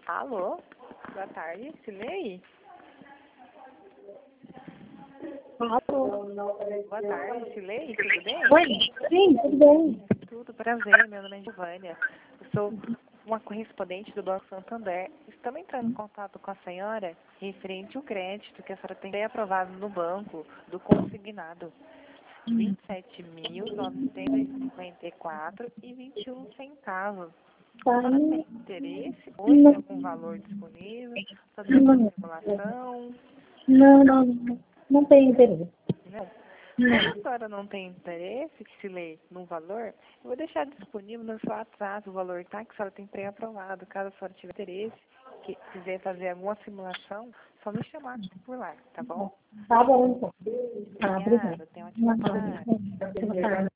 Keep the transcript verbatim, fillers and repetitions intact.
Alô? Boa tarde, Silei? Alô? Boa tarde, Silei, tudo bem? Oi? Sim, tudo bem. Tudo, prazer, meu nome é Giovânia. Eu sou uma correspondente do Banco Santander. Estamos entrando em contato com a senhora referente ao crédito que a senhora tem aprovado no banco do consignado. vinte e sete mil novecentos e cinquenta e quatro reais e vinte e um centavos. A Tá. senhora tem interesse ou tem algum valor disponível? Fazer uma simulação? Não, não, não, não tem interesse. Não. Não. Se a senhora não tem interesse, que se lê num valor, eu vou deixar disponível no seu WhatsApp o valor, tá? Que a senhora tem pré-aprovado. Caso a senhora tiver interesse, que quiser fazer alguma simulação, só me chamar por lá, tá bom? Tá bom, então. Tá, Obrigada, obrigada. tenha uma ótima tarde. Boa tarde.